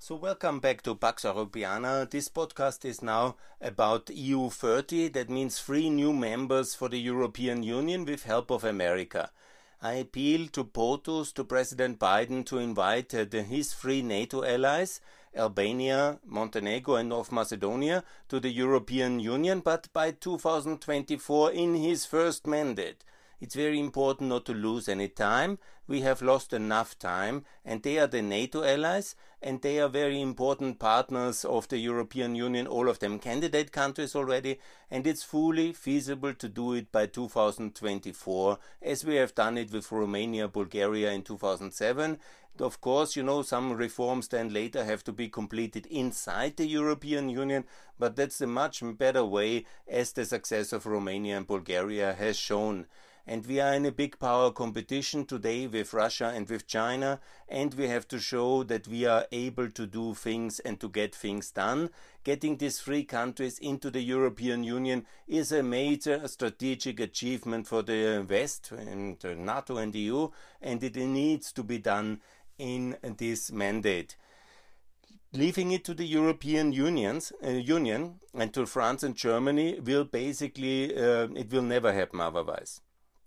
So welcome back to Pax Europiana. This podcast is now about EU30, that means 3 new members for the European Union with help of America. I appeal to POTUS, to President Biden, to invite his 3 NATO allies, Albania, Montenegro and North Macedonia, to the European Union, but by 2024 in his first mandate. It's very important not to lose any time. We have lost enough time, and they are the NATO allies, and they are very important partners of the European Union, all of them candidate countries already, and it's fully feasible to do it by 2024, as we have done it with Romania, Bulgaria in 2007. Of course, some reforms then later have to be completed inside the European Union, but that's a much better way, as the success of Romania and Bulgaria has shown. And we are in a big power competition today with Russia and with China, and we have to show that we are able to do things and to get things done. Getting these 3 countries into the European Union is a major strategic achievement for the West and NATO and the EU, and it needs to be done in this mandate. Leaving it to the European Union and to France and Germany will basically, it will never happen otherwise.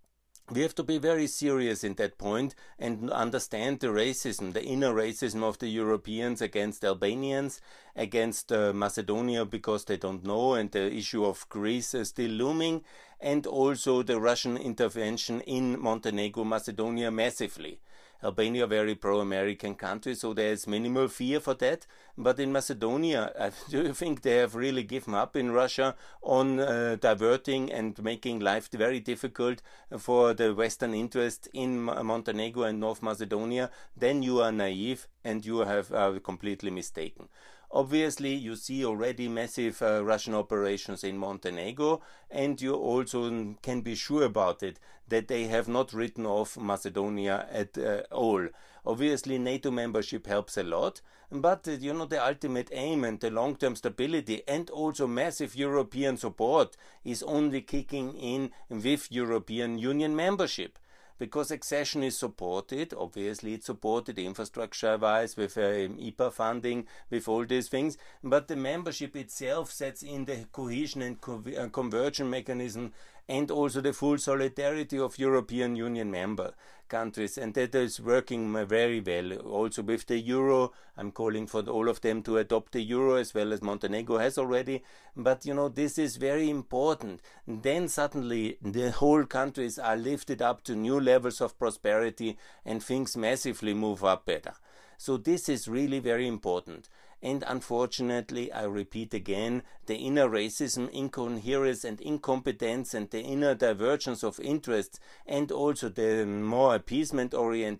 We have to be very serious in that point and understand the racism, the inner racism of the Europeans against Albanians, against Macedonia because they don't know, and the issue of Greece is still looming, and also the Russian intervention in Montenegro, Macedonia massively. Albania, very pro-American country, so there is minimal fear for that. But in Macedonia, do you think they have really given up in Russia on diverting and making life very difficult for the Western interest in Montenegro and North Macedonia? Then you are naive and you have completely mistaken. Obviously, you see already massive Russian operations in Montenegro, and you also can be sure about it, that they have not written off Macedonia at all. Obviously, NATO membership helps a lot, but the ultimate aim and the long-term stability and also massive European support is only kicking in with European Union membership. Because accession is supported, obviously it's supported infrastructure-wise with IPA funding, with all these things, but the membership itself sets in the cohesion and conversion mechanism and also the full solidarity of European Union member countries, and that is working very well. Also with the euro, I'm calling for all of them to adopt the euro, as well as Montenegro has already, but this is very important. Then suddenly the whole countries are lifted up to new levels of prosperity and things massively move up better. So this is really very important. And unfortunately, I repeat again, the inner racism, incoherence and incompetence and the inner divergence of interests, and also the more appeasement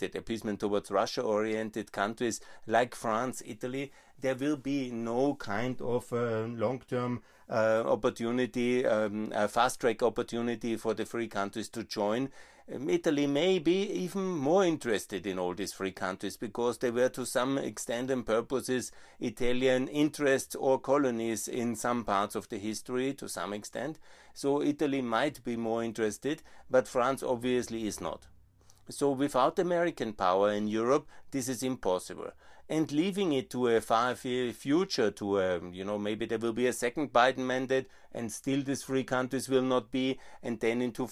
towards Russia-oriented countries like France, Italy, there will be no kind of long-term opportunity, a fast-track opportunity for the 3 countries to join. Italy may be even more interested in all these 3 countries because they were to some extent and purposes Italian interests or colonies in some parts of the history to some extent. So Italy might be more interested, but France obviously is not. So without American power in Europe, this is impossible. And leaving it to a far future, to maybe there will be a second Biden mandate, and still these 3 countries will not be, and then in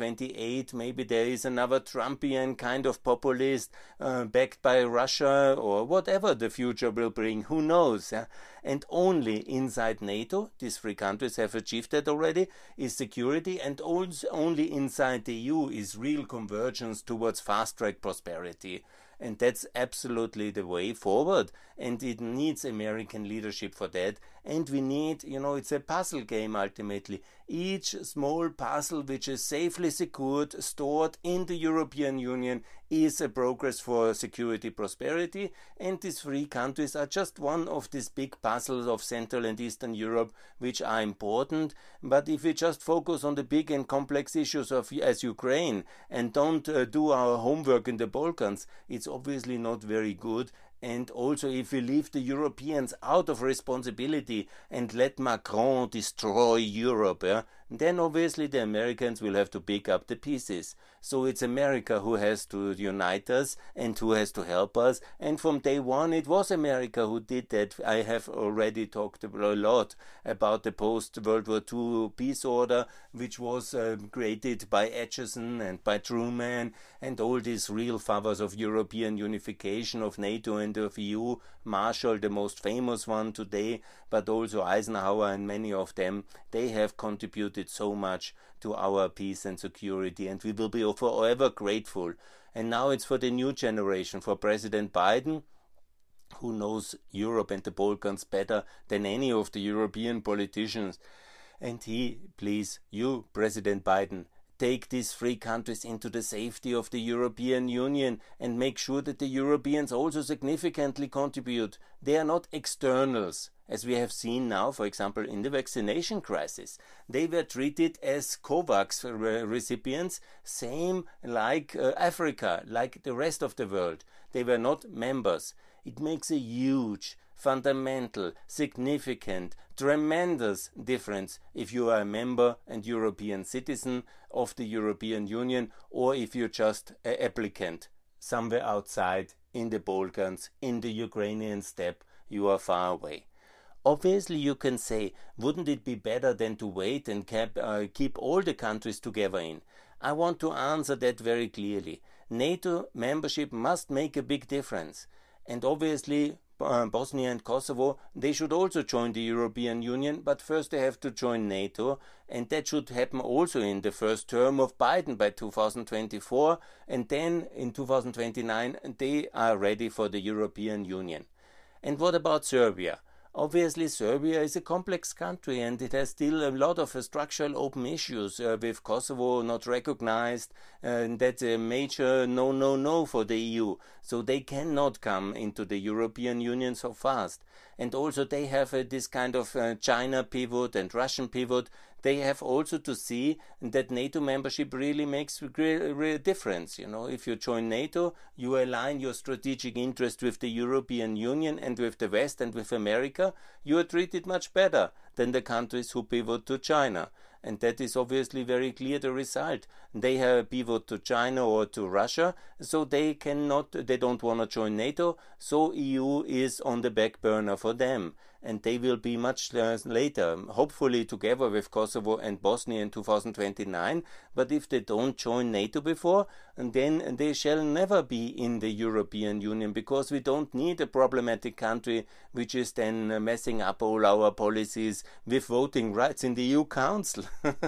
2028 maybe there is another Trumpian kind of populist backed by Russia, or whatever the future will bring, who knows? And only inside NATO, these 3 countries have achieved that already, is security, and also only inside the EU is real convergence towards fast-track prosperity. And that's absolutely the way forward, and it needs American leadership for that. And we need, it's a puzzle game ultimately. Each small puzzle which is safely secured, stored in the European Union, is a progress for security, prosperity, and these 3 countries are just one of these big puzzles of Central and Eastern Europe which are important. But if we just focus on the big and complex issues as Ukraine and don't do our homework in the Balkans, it's obviously not very good. And also, if we leave the Europeans out of responsibility and let Macron destroy Europe, then obviously the Americans will have to pick up the pieces. So it's America who has to unite us and who has to help us. And from day one, it was America who did that. I have already talked a lot about the post-World War II peace order, which was created by Acheson and by Truman and all these real fathers of European unification, of NATO and of EU. Marshall, the most famous one today, but also Eisenhower and many of them, they have contributed so much to our peace and security, and we will be forever grateful. And now it's for the new generation, for President Biden, who knows Europe and the Balkans better than any of the European politicians. And please, you, President Biden, take these three countries into the safety of the European Union and make sure that the Europeans also significantly contribute. They are not externals, as we have seen now, for example, in the vaccination crisis. They were treated as COVAX recipients, same like Africa, like the rest of the world. They were not members. It makes a huge, fundamental, significant, tremendous difference if you are a member and European citizen of the European Union, or if you're just an applicant somewhere outside in the Balkans, in the Ukrainian steppe, you are far away. Obviously you can say, wouldn't it be better than to wait and keep all the countries together in? I want to answer that very clearly. NATO membership must make a big difference. And obviously Bosnia and Kosovo, they should also join the European Union, but first they have to join NATO, and that should happen also in the first term of Biden by 2024, and then in 2029 they are ready for the European Union. And what about Serbia? Obviously, Serbia is a complex country and it has still a lot of structural open issues with Kosovo not recognized, and that's a major no for the EU. So they cannot come into the European Union so fast. And also they have this kind of China pivot and Russian pivot. They have also to see that NATO membership really makes a real difference. You know, if you join NATO, you align your strategic interest with the European Union and with the West and with America. You are treated much better than the countries who pivot to China. And that is obviously very clear the result. They have a pivot to China or to Russia, so they don't want to join NATO, so EU is on the back burner for them. And they will be much later, hopefully together with Kosovo and Bosnia in 2029. But if they don't join NATO before, then they shall never be in the European Union, because we don't need a problematic country which is then messing up all our policies with voting rights in the EU Council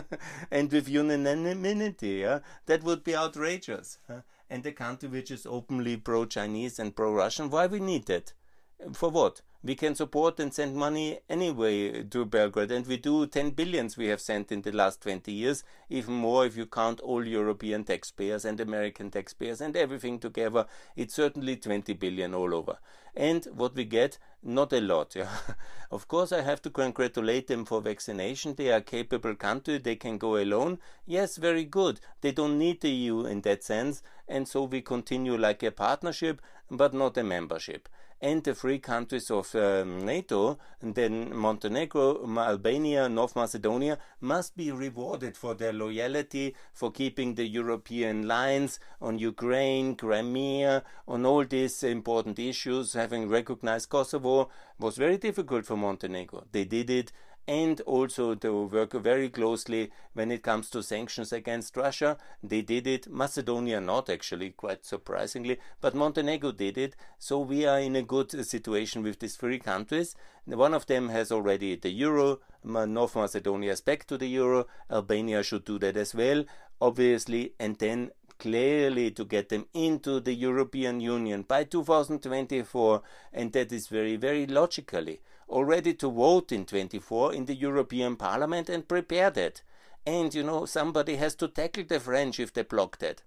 and with unanimity. That would be outrageous. And a country which is openly pro-Chinese and pro-Russian, why we need that? For what? We can support and send money anyway to Belgrade, and we do 10 billions we have sent in the last 20 years, even more if you count all European taxpayers and American taxpayers and everything together. It's certainly 20 billion all over. And what we get, not a lot. Of course, I have to congratulate them for vaccination. They are a capable country. They can go alone. Yes, very good. They don't need the EU in that sense. And so we continue like a partnership, but not a membership. And the three countries of NATO, and then Montenegro, Albania, North Macedonia, must be rewarded for their loyalty, for keeping the European lines on Ukraine, Crimea, on all these important issues. Having recognized Kosovo was very difficult for Montenegro. They did it. And also to work very closely when it comes to sanctions against Russia. They did it. Macedonia not, actually, quite surprisingly, but Montenegro did it. So we are in a good situation with these three countries. One of them has already the euro. North Macedonia is back to the euro. Albania should do that as well, obviously, and then clearly to get them into the European Union by 2024, and that is very, very logically already to vote in 24 in the European Parliament and prepare that. And, somebody has to tackle the French if they block that.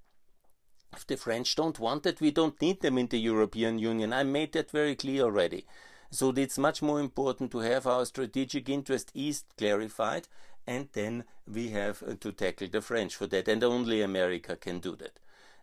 If the French don't want it, we don't need them in the European Union. I made that very clear already. So it's much more important to have our strategic interest east clarified, and then we have to tackle the French for that, and only America can do that.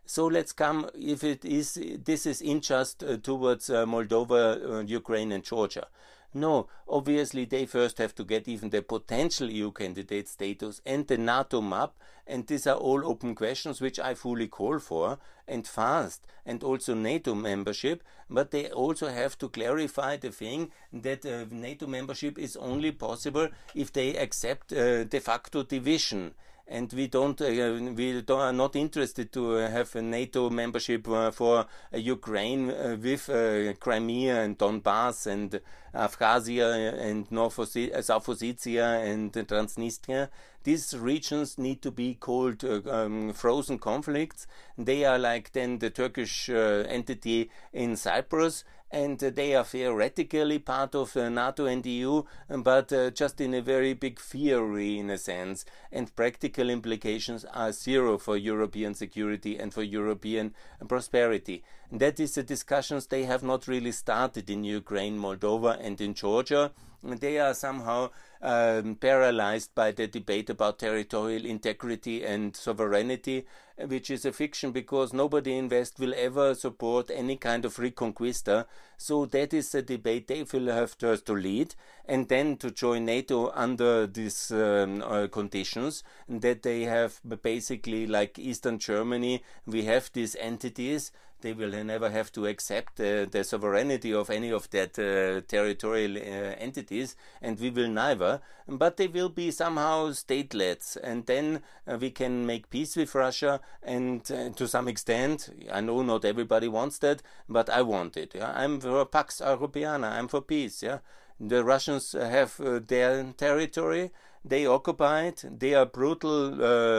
So let's come, if this is unjust towards Moldova, Ukraine and Georgia. No, obviously they first have to get even the potential EU candidate status and the NATO map, and these are all open questions which I fully call for, and fast, and also NATO membership, but they also have to clarify the thing that NATO membership is only possible if they accept de facto division. And we are not interested to have a NATO membership for Ukraine with Crimea and Donbass and Abkhazia and South Ossetia and Transnistria. These regions need to be called frozen conflicts. They are like then the Turkish entity in Cyprus, and they are theoretically part of NATO and EU, but just in a very big theory in a sense, and practical implications are zero for European security and for European prosperity. And that is the discussions they have not really started in Ukraine, Moldova and in Georgia. They are somehow paralyzed by the debate about territorial integrity and sovereignty, which is a fiction because nobody in West will ever support any kind of reconquista. So that is a debate they will have to lead, and then to join NATO under these conditions, that they have basically like Eastern Germany, we have these entities. They will never have to accept the sovereignty of any of that territorial entities, and we will neither, but they will be somehow statelets, and then we can make peace with Russia, and to some extent, I know not everybody wants that, but I want it. Yeah? I'm for Pax Europiana, I'm for peace. Yeah? The Russians have their territory, they occupy it, they are brutal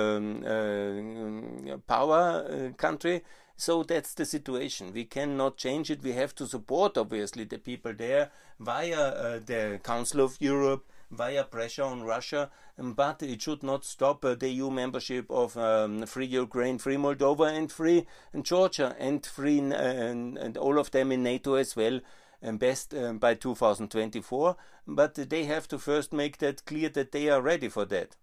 power country. So that's the situation. We cannot change it. We have to support, obviously, the people there via the Council of Europe, via pressure on Russia, but it should not stop the EU membership of Free Ukraine, Free Moldova, and Free Georgia, and free and all of them in NATO as well, best by 2024. But they have to first make that clear that they are ready for that.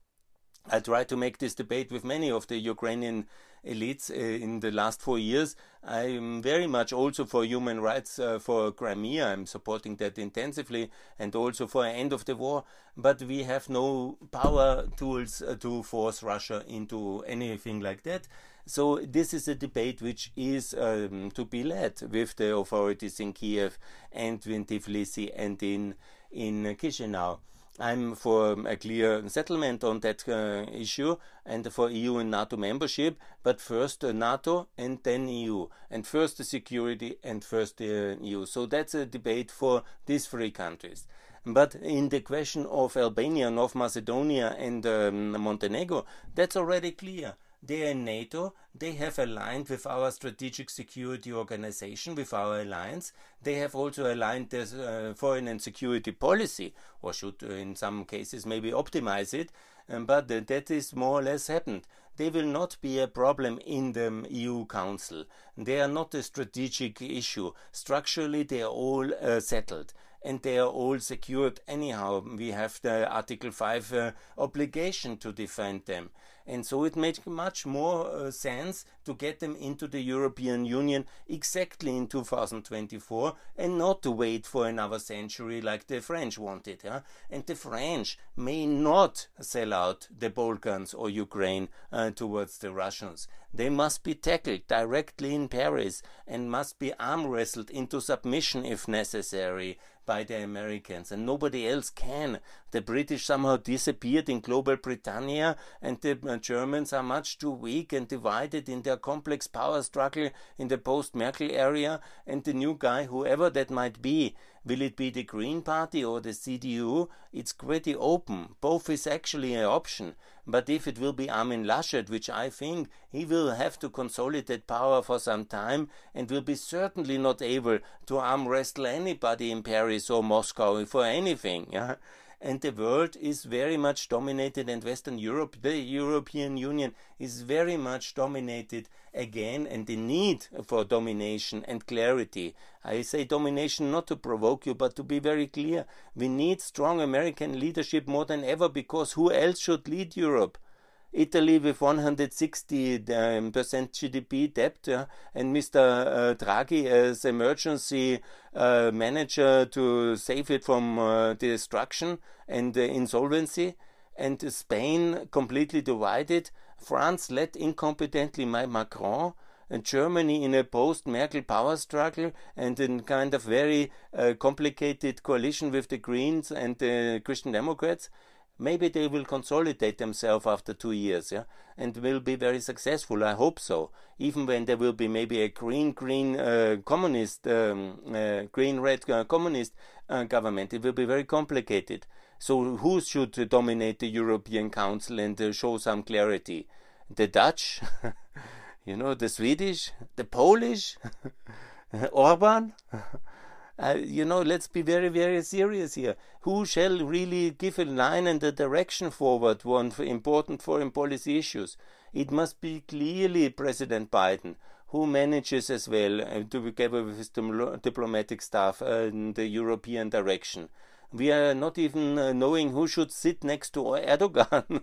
I tried to make this debate with many of the Ukrainian elites in the last 4 years. I'm very much also for human rights for Crimea. I'm supporting that intensively, and also for an end of the war. But we have no power tools to force Russia into anything like that. So this is a debate which is to be led with the authorities in Kiev and in Tbilisi and in Chisinau. I'm for a clear settlement on that issue and for EU and NATO membership, but first NATO and then EU, and first the security and first the EU. So that's a debate for these three countries. But in the question of Albania, North Macedonia and Montenegro, that's already clear. They are in NATO, they have aligned with our strategic security organization, with our alliance. They have also aligned their foreign and security policy, or should in some cases maybe optimize it, but that is more or less happened. They will not be a problem in the EU Council. They are not a strategic issue. Structurally, they are all settled. And they are all secured anyhow. We have the Article 5 obligation to defend them. And so it makes much more sense to get them into the European Union exactly in 2024 and not to wait for another century like the French wanted. Yeah? And the French may not sell out the Balkans or Ukraine towards the Russians. They must be tackled directly in Paris and must be arm wrestled into submission if necessary by the Americans, and nobody else can. The British somehow disappeared in global Britannia, and the Germans are much too weak and divided in their complex power struggle in the post-Merkel area, and the new guy, whoever that might be, will it be the Green Party or the CDU? It's pretty open. Both is actually an option. But if it will be Armin Laschet, which I think he will have to consolidate power for some time and will be certainly not able to arm wrestle anybody in Paris or Moscow for anything. Yeah? And the world is very much dominated, and Western Europe, the European Union, is very much dominated again, and the need for domination and clarity. I say domination not to provoke you, but to be very clear. We need strong American leadership more than ever, because who else should lead Europe? Italy with 160% GDP debt, and Mr. Draghi as emergency manager to save it from destruction and insolvency, and Spain completely divided, France led incompetently by Macron, and Germany in a post-Merkel power struggle and in kind of very complicated coalition with the Greens and the Christian Democrats. Maybe they will consolidate themselves after 2 years, and will be very successful. I hope so. Even when there will be maybe a green-red communist government, it will be very complicated. So who should dominate the European Council and show some clarity? The Dutch, the Swedish, the Polish, Orban? Let's be very, very serious here. Who shall really give a line and a direction forward for important foreign policy issues? It must be clearly President Biden, who manages as well together with his diplomatic staff in the European direction. We are not even knowing who should sit next to Erdogan.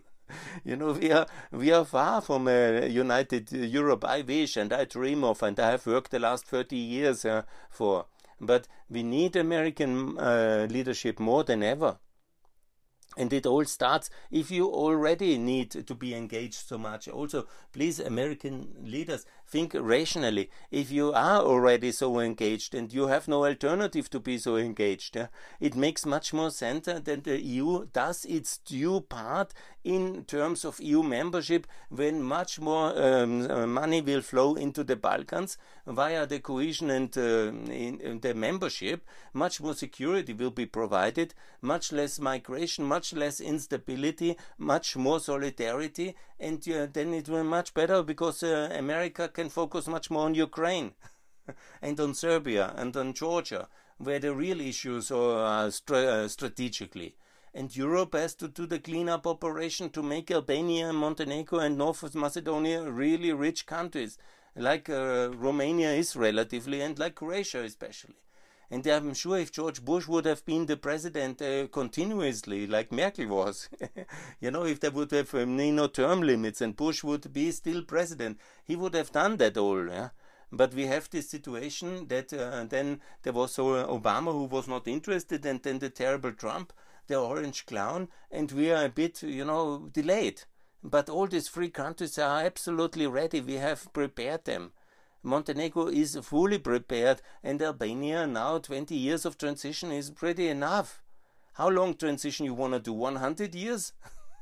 We are far from a united Europe. I wish and I dream of, and I have worked the last 30 years for. But we need American leadership more than ever. And it all starts if you already need to be engaged so much. Also, please, American leaders, think rationally. If you are already so engaged and you have no alternative to be so engaged, it makes much more sense that the EU does its due part in terms of EU membership, when much more money will flow into the Balkans via the cohesion and in the membership. Much more security will be provided, much less migration, much less instability, much more solidarity, and then it will be much better, because America can focus much more on Ukraine and on Serbia and on Georgia, where the real issues are strategically. And Europe has to do the cleanup operation to make Albania, Montenegro and North Macedonia really rich countries, like Romania is relatively, and like Croatia especially. And I'm sure if George Bush would have been the president continuously, like Merkel was, if they would have no term limits and Bush would be still president, he would have done that all. But we have this situation that then there was Obama, who was not interested, and then the terrible Trump, the orange clown, and we are a bit, delayed. But all these three countries are absolutely ready. We have prepared them. Montenegro is fully prepared, and Albania now 20 years of transition is pretty enough. How long transition you want to do? 100 years?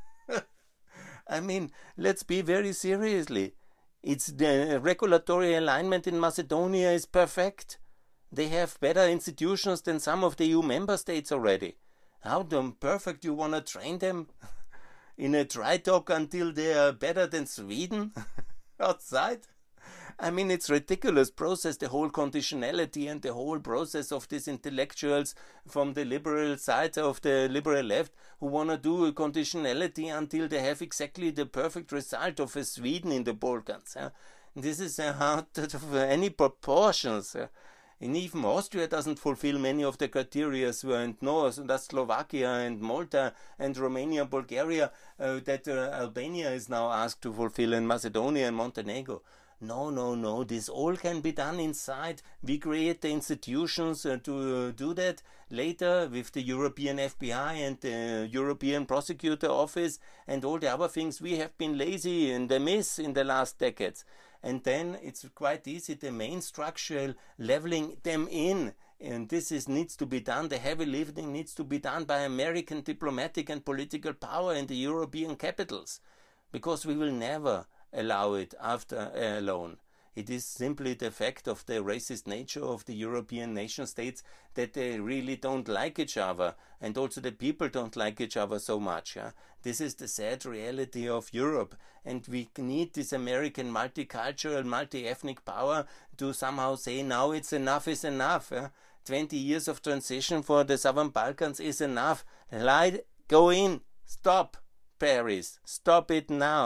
I mean, let's be very seriously. It's the regulatory alignment in Macedonia is perfect. They have better institutions than some of the EU member states already. How perfect you want to train them? In a dry dock until they are better than Sweden? Outside? I mean, it's ridiculous process, the whole conditionality and the whole process of these intellectuals from the liberal side of the liberal left who want to do a conditionality until they have exactly the perfect result of a Sweden in the Balkans. This is out of any proportions. And even Austria doesn't fulfill many of the criteria, and no, that's Slovakia and Malta and Romania and Bulgaria that Albania is now asked to fulfill, and Macedonia and Montenegro. No, this all can be done inside. We create the institutions to do that later with the European FBI and the European Prosecutor Office and all the other things. We have been lazy in the miss in the last decades. And then it's quite easy, the main structural leveling them in. And this needs to be done, the heavy lifting needs to be done by American diplomatic and political power in the European capitals. Because we will never allow it after alone. It is simply the fact of the racist nature of the European nation states that they really don't like each other, and also the people don't like each other so much. This is the sad reality of Europe, and we need this American multicultural, multi-ethnic power to somehow say now it's enough is enough. 20 years of transition for the Southern Balkans is enough. Go in, stop, Paris, stop it now.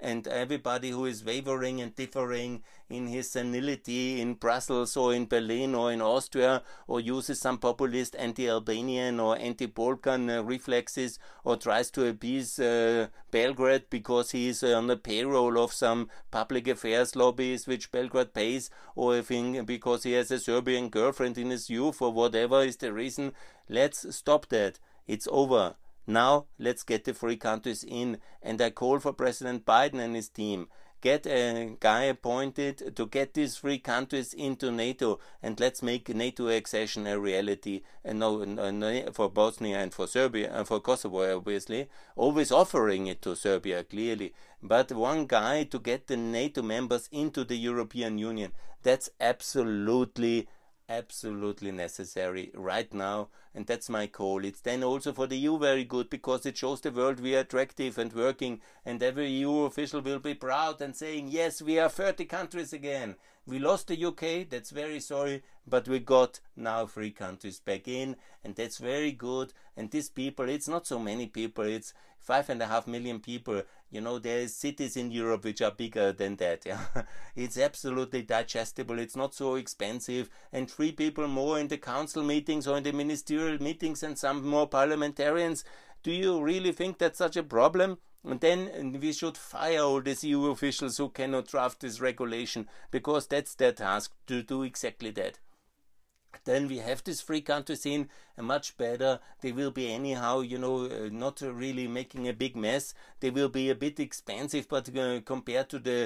and everybody who is wavering and differing in his senility in Brussels or in Berlin or in Austria, or uses some populist anti-Albanian or anti-Balkan reflexes, or tries to appease Belgrade because he is on the payroll of some public affairs lobbies which Belgrade pays, or because he has a Serbian girlfriend in his youth, or whatever is the reason. Let's stop that. It's over. Now let's get the three countries in, and I call for President Biden and his team. Get a guy appointed to get these three countries into NATO, and let's make NATO accession a reality. And no, for Bosnia and for Serbia and for Kosovo, obviously, always offering it to Serbia, clearly. But one guy to get the NATO members into the European Union, that's absolutely necessary right now, and that's my call. It's then also for the EU very good, because it shows the world we are attractive and working, and every EU official will be proud and saying, yes, we are 30 countries again. We lost the UK, that's very sorry, but we got now 3 countries back in, and that's very good. And these people, it's not so many people, it's 5.5 million people. You know, there are cities in Europe which are bigger than that. Yeah? It's absolutely digestible, it's not so expensive, and 3 people more in the council meetings or in the ministerial meetings, and some more parliamentarians. Do you really think that's such a problem? And then we should fire all these EU officials who cannot draft this regulation, because that's their task, to do exactly that. Then we have these 3 countries in, and much better. They will be anyhow, you know, not really making a big mess. They will be a bit expensive, but compared to the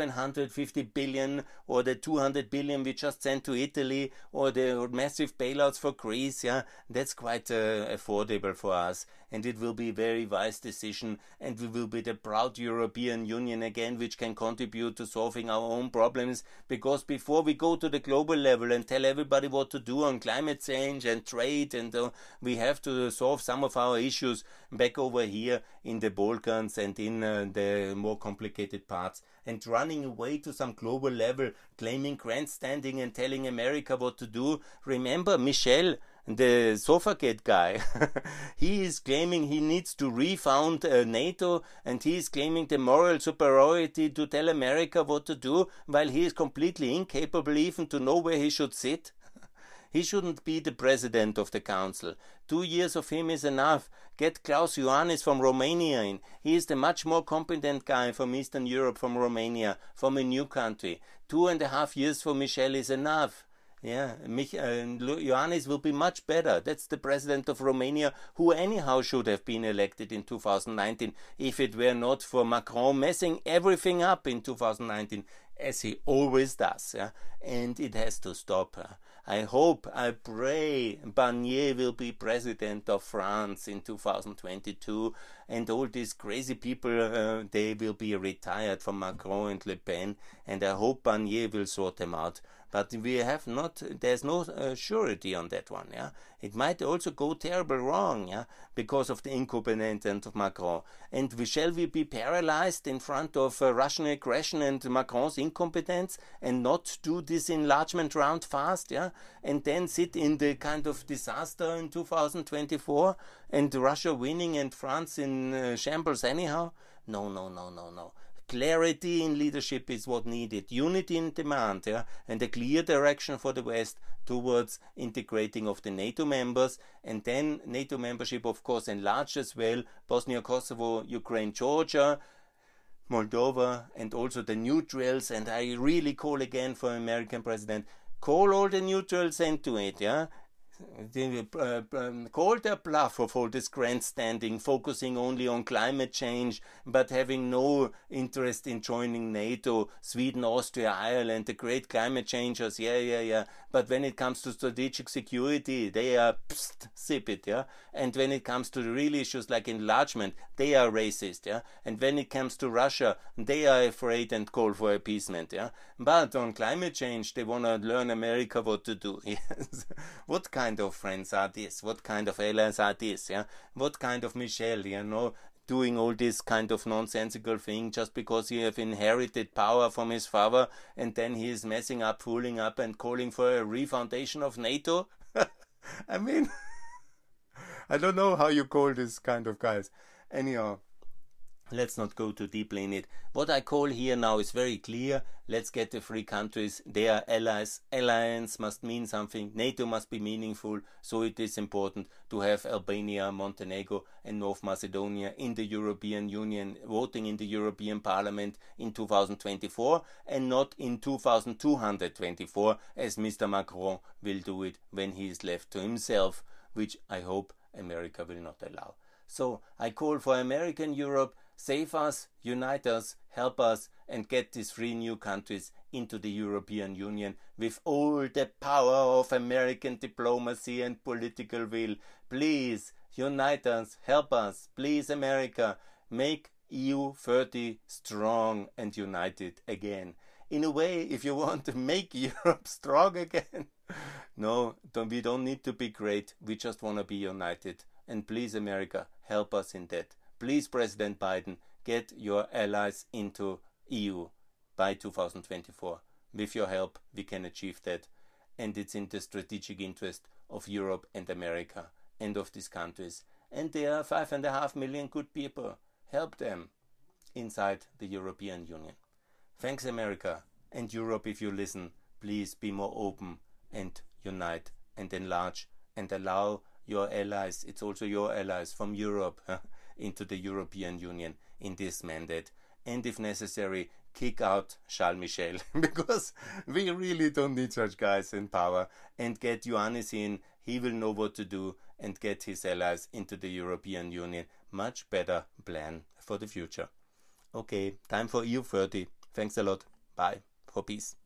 750 billion or the 200 billion we just sent to Italy, or the massive bailouts for Greece, yeah, that's quite affordable for us. And it will be a very wise decision, and we will be the proud European Union again, which can contribute to solving our own problems. Because before we go to the global level and tell everybody what to do on climate change and trade, and we have to solve some of our issues back over here in the Balkans and in the more complicated parts, and running away to some global level, claiming grandstanding and telling America what to do. Remember Michel, the Sofagate guy, he is claiming he needs to refound NATO, and he is claiming the moral superiority to tell America what to do, while he is completely incapable even to know where he should sit. He shouldn't be the president of the council. 2 years of him is enough. Get Klaus Iohannis from Romania in. He is the much more competent guy from Eastern Europe, from Romania, from a new country. 2.5 years for Michel is enough. Yeah, Iohannis will be much better. That's the president of Romania, who anyhow should have been elected in 2019 if it were not for Macron messing everything up in 2019, as he always does. Yeah? And it has to stop. I hope, I pray Barnier will be president of France in 2022, and all these crazy people, they will be retired from Macron and Le Pen, and I hope Barnier will sort them out. But we have not, there's no surety on that one, yeah. It might also go terrible wrong, yeah, because of the incompetence of Macron. And shall we be paralyzed in front of Russian aggression and Macron's incompetence, and not do this enlargement round fast, yeah, and then sit in the kind of disaster in 2024, and Russia winning and France in shambles anyhow? No. Clarity in leadership is what needed, unity in demand, yeah, and a clear direction for the West towards integrating of the NATO members, and then NATO membership, of course, enlarged as well, Bosnia, Kosovo, Ukraine, Georgia, Moldova, and also the neutrals. And I really call again for American president, call all the neutrals into it, yeah. Call their bluff of all this grandstanding, focusing only on climate change, but having no interest in joining NATO. Sweden, Austria, Ireland, the great climate changers, yeah. But when it comes to strategic security, they are zip it, yeah. And when it comes to the real issues like enlargement, they are racist, yeah. And when it comes to Russia, they are afraid and call for appeasement, yeah. But on climate change, they want to learn America what to do. Yes. What kind of friends are these? What kind of allies are these? Yeah, what kind of Michel? You know, doing all this kind of nonsensical thing just because he have inherited power from his father, and then he is messing up, fooling up, and calling for a refoundation of NATO. I mean, I don't know how you call this kind of guys. Anyhow, Let's not go too deeply in it. What I call here now is very clear. Let's get the three countries, they are allies. Alliance must mean something. NATO must be meaningful. So it is important to have Albania, Montenegro and North Macedonia in the European Union, voting in the European Parliament in 2024 and not in 2224 as Mr. Macron will do it when he is left to himself, which I hope America will not allow. So I call for American Europe. Save us, unite us, help us, and get these three new countries into the European Union with all the power of American diplomacy and political will. Please, unite us, help us. Please, America, make EU30 strong and united again. In a way, if you want to make Europe strong again, no, we don't need to be great. We just want to be united. And please, America, help us in that. Please, President Biden, get your allies into EU by 2024. With your help, we can achieve that. And it's in the strategic interest of Europe and America and of these countries. And there are 5.5 million good people. Help them inside the European Union. Thanks, America. And Europe, if you listen, please be more open and unite and enlarge and allow your allies, it's also your allies from Europe, into the European Union in this mandate. And if necessary, kick out Charles Michel, because we really don't need such guys in power. And get Ioannis in, he will know what to do, and get his allies into the European Union. Much better plan for the future. Okay, time for EU30. Thanks a lot. Bye. For peace.